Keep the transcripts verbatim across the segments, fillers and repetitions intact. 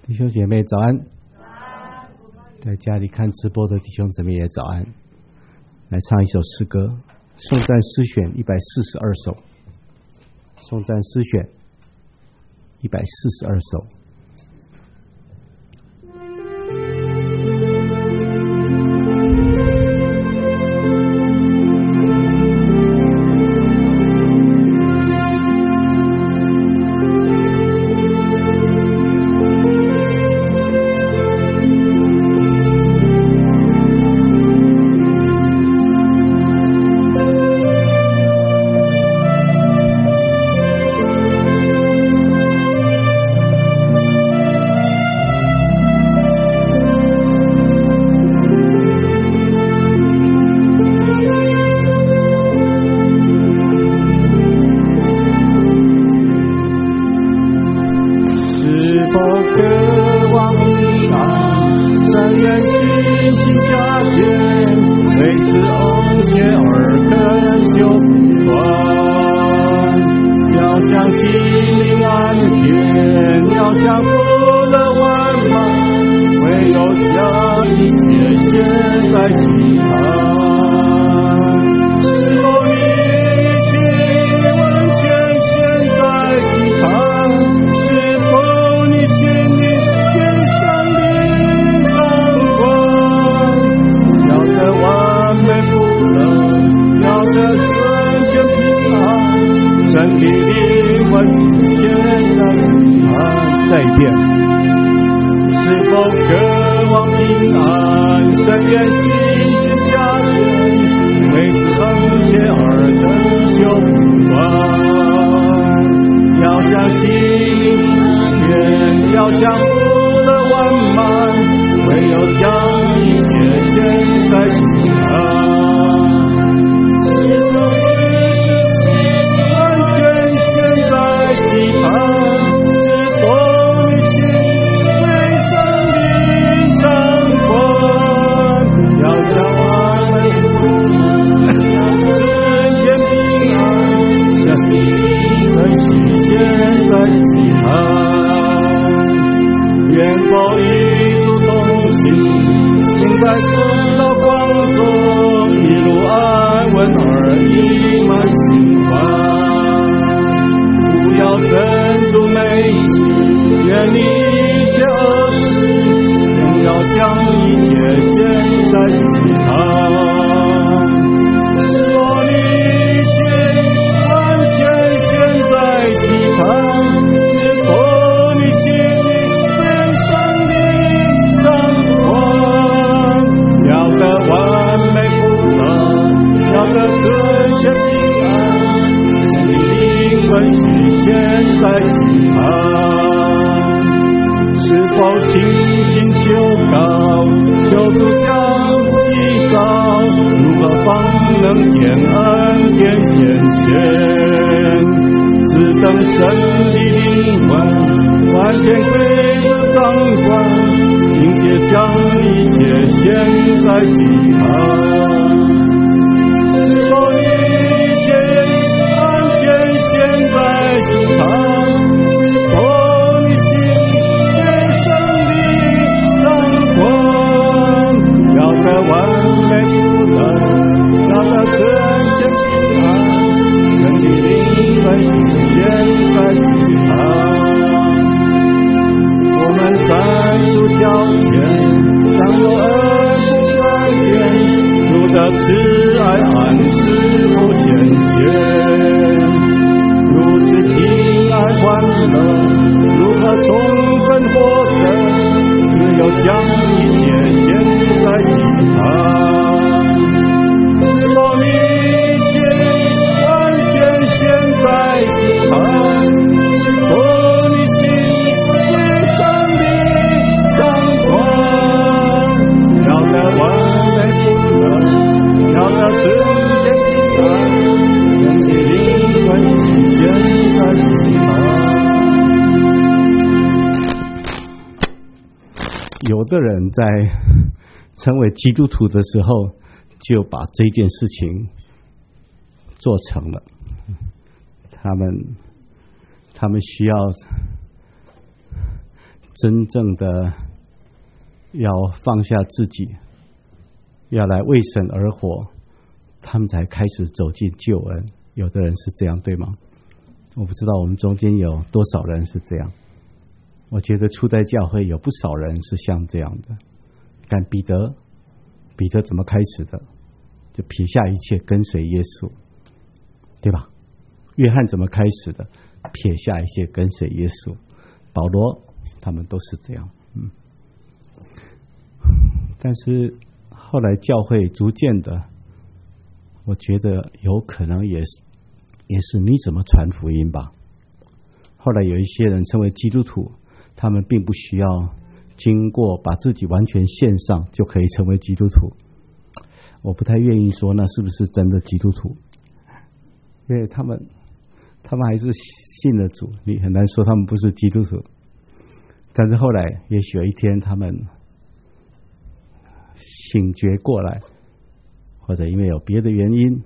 弟兄姐妹早安，在家里看直播的弟兄姊妹也早安。来唱一首诗歌，颂赞诗选一百四十二首，颂赞诗选一百四十二首。有的人在成为基督徒的时候，就把这件事情做成了。他们他们需要真正的要放下自己，要来为神而活，他们才开始走进救恩。有的人是这样，对吗？我不知道我们中间有多少人是这样。我觉得初代教会有不少人是像这样的。看彼得，彼得怎么开始的？就撇下一切跟随耶稣，对吧？约翰怎么开始的？撇下一切跟随耶稣。保罗他们都是这样。嗯，但是后来教会逐渐的，我觉得有可能也是也是你怎么传福音吧。后来有一些人成为基督徒，他们并不需要经过把自己完全献上就可以成为基督徒。我不太愿意说那是不是真的基督徒，因为他们他们还是信了主，你很难说他们不是基督徒。但是后来也许有一天他们醒觉过来，或者因为有别的原因，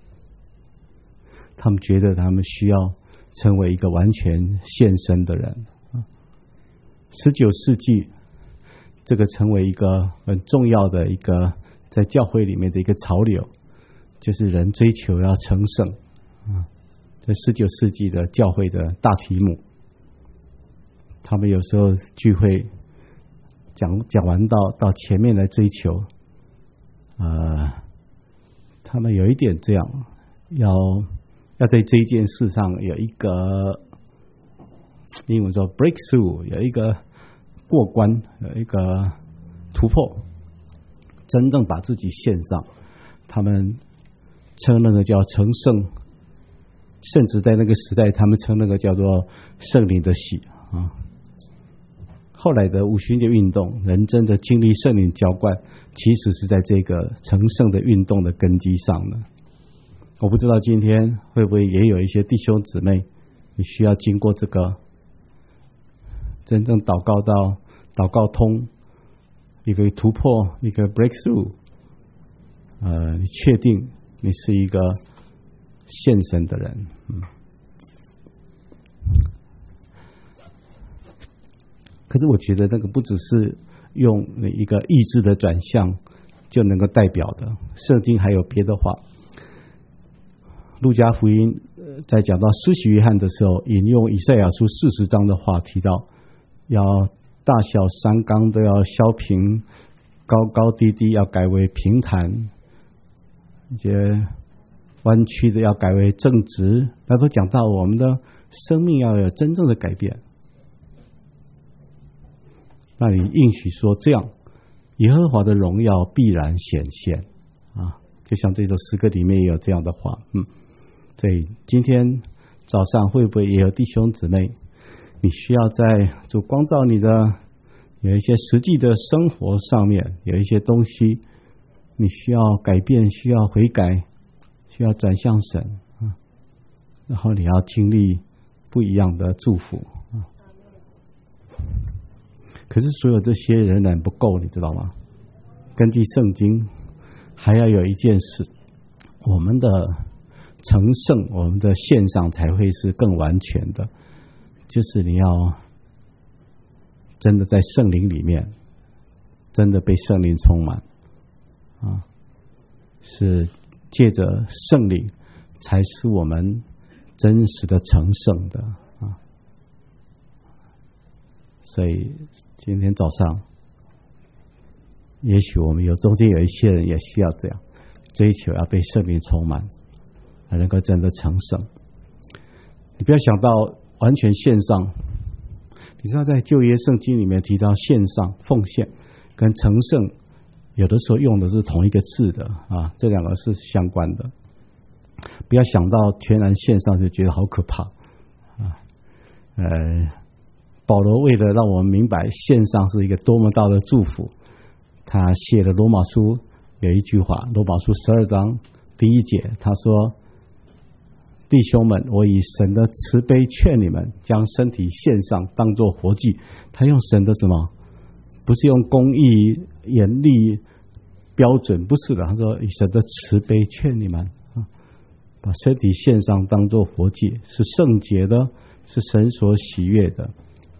他们觉得他们需要成为一个完全献身的人。十九世纪这个成为一个很重要的一个在教会里面的一个潮流，就是人追求要成圣。在十九世纪的教会的大题目，他们有时候聚会讲讲完到到前面来追求，呃，他们有一点这样，要要在这一件事上有一个英文说 breakthrough， 有一个过关，有一个突破，真正把自己献上。他们称那个叫成圣，甚至在那个时代，他们称那个叫做圣灵的洗啊。后来的五旬节运动，人真的经历圣灵浇灌，其实是在这个成圣的运动的根基上的。我不知道今天会不会也有一些弟兄姊妹，你需要经过这个真正祷告到祷告通，一个突破，一个 breakthrough， 呃，你确定你是一个献身的人。嗯，可是我觉得那个不只是用一个意志的转向就能够代表的，圣经还有别的话。路加福音在讲到施洗约翰的时候，引用以赛亚书四十章的话，提到要大小山冈都要削平，高高低低要改为平坦，一些弯曲的要改为正直。那都讲到我们的生命要有真正的改变。那你应许说这样，耶和华的荣耀必然显现啊！就像这首诗歌里面也有这样的话。嗯，所以今天早上会不会也有弟兄姊妹，你需要在主光照你的有一些实际的生活上面有一些东西，你需要改变，需要悔改，需要转向神啊，然后你要经历不一样的祝福啊。可是所有这些仍然不够，你知道吗？根据圣经，还要有一件事，我们的成圣，我们的献上才会是更完全的，就是你要真的在圣灵里面，真的被圣灵充满啊，是借着圣灵才是我们真实的成圣的啊。所以今天早上，也许我们有中间有一些人也需要这样追求，要被圣灵充满，才能够真的成圣。你不要想到完全献上，你知道在旧约圣经里面提到献上奉献跟成圣，有的时候用的是同一个字的啊，这两个是相关的。不要想到全然献上就觉得好可怕啊。呃，保罗为了让我们明白献上是一个多么大的祝福，他写了罗马书有一句话，罗马书十二章第一节，他说：弟兄们，我以神的慈悲劝你们，将身体献上，当作活祭。他用神的什么？不是用公义、严厉标准，不是的。他说以神的慈悲劝你们啊，把身体献上，当作活祭，是圣洁的，是神所喜悦的。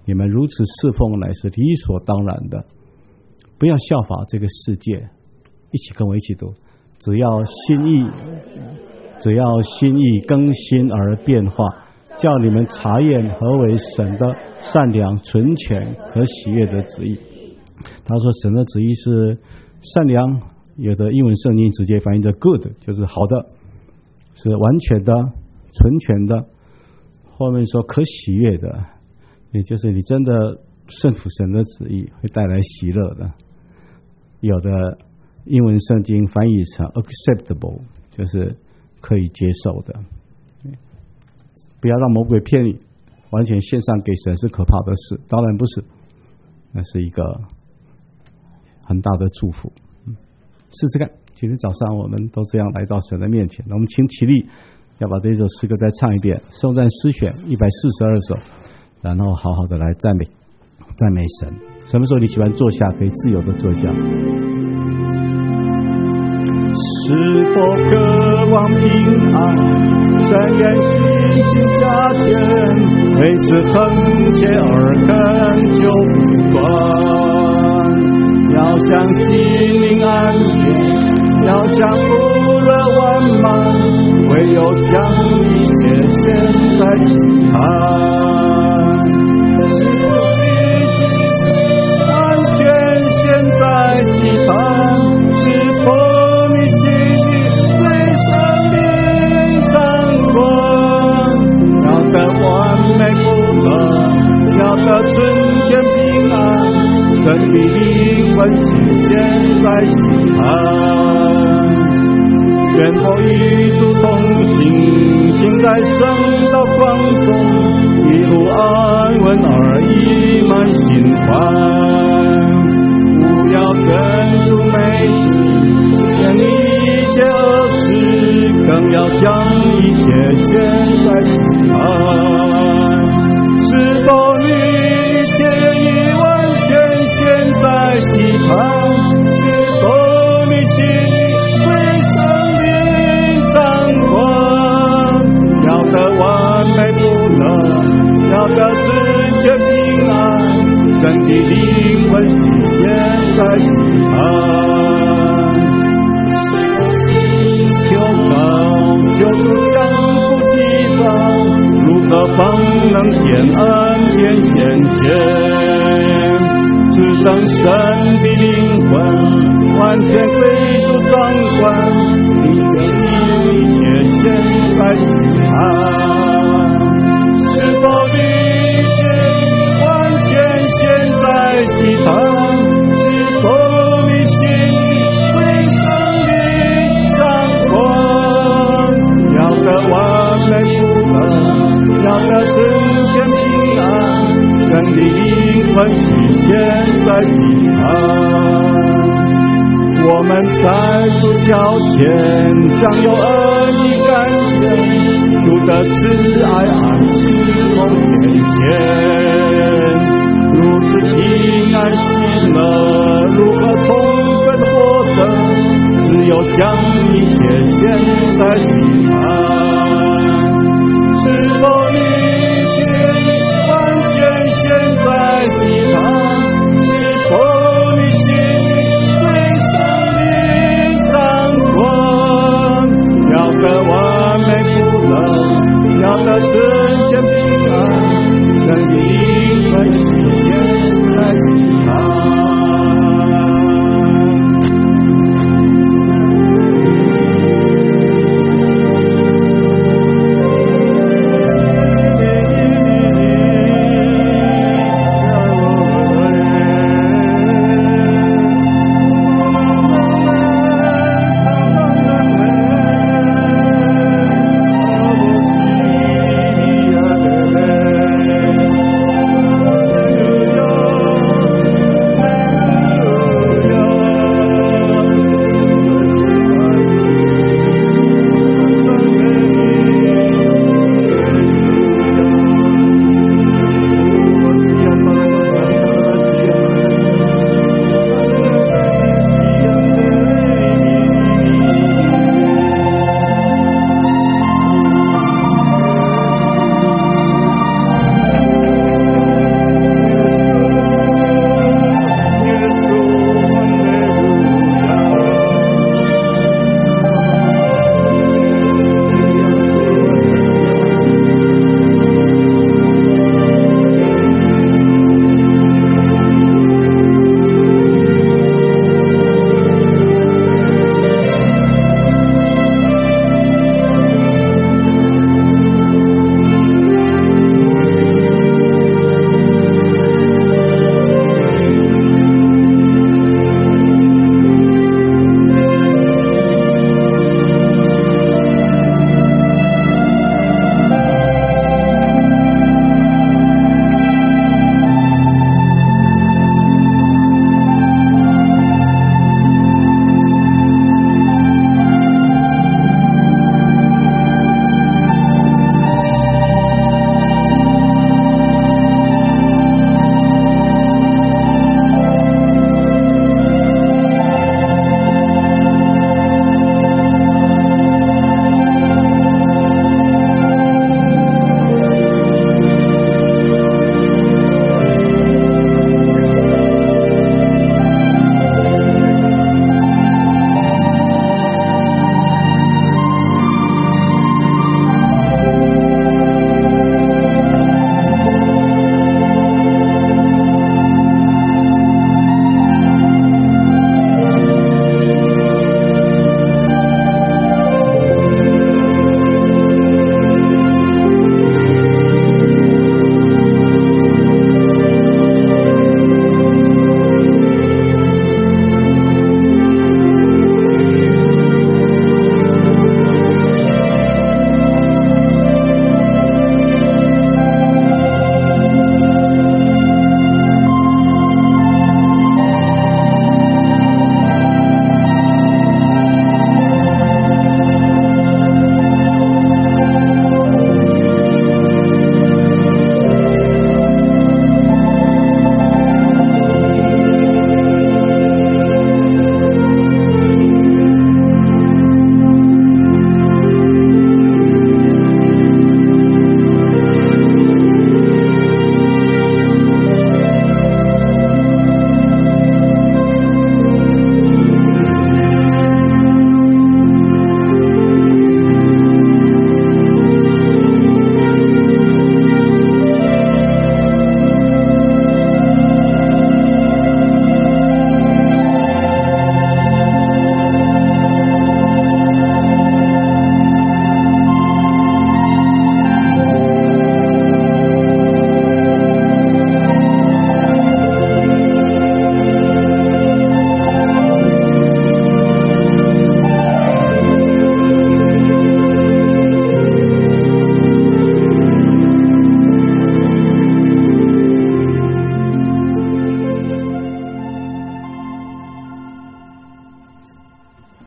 你们如此侍奉乃是理所当然的，不要效法这个世界。一起跟我一起读，只要心意，只要心意更新而变化，叫你们查验何为神的善良、纯全、可喜悦的旨意。他说神的旨意是善良，有的英文圣经直接翻译成 good， 就是好的，是完全的、纯全的。后面说可喜悦的，也就是你真的顺服神的旨意，会带来喜乐的。有的英文圣经翻译成 acceptable， 就是可以接受的。不要让魔鬼骗你，完全献上给神是可怕的事，当然不是，那是一个很大的祝福。试试看，今天早上我们都这样来到神的面前，我们请起立，要把这首诗歌再唱一遍，颂赞诗选一百四十二首，然后好好的来赞美赞美神。什么时候你喜欢坐下，可以自由的坐下。是否渴望平安？山岩心心家园，为此横切而恳求不断。要想心灵安全，要想福乐完满，唯有将一切献在祭坛。完全献在祭坛，是否你心里对生命掌管？要得完美不能，要得纯全平安，神的灵魂是现在祭坛。愿否与主同行，行在圣道光中，一路安稳而溢满心怀。不要珍珠美景，远离一切恶事，更要将一切献在祭坛。是否你一切愿意完全献在祭坛？是否你心里对生命掌管？要得完美不能，要得纯全平安，神的灵魂是现在祭坛。求告求主降福祭方，如何方能变恩变显现？只等神的灵魂完全归主掌管，你的一切现在祭坛。是否你完全现在祭坛？是否你心里为生命掌管？要得完美不能，要得纯全平安，神的灵魂是现在祭坛。我们在主脚前享有恩的感恩，主的慈爱安息同显现。如此平安喜乐，如何充分获得？只有将一切献在祭坛。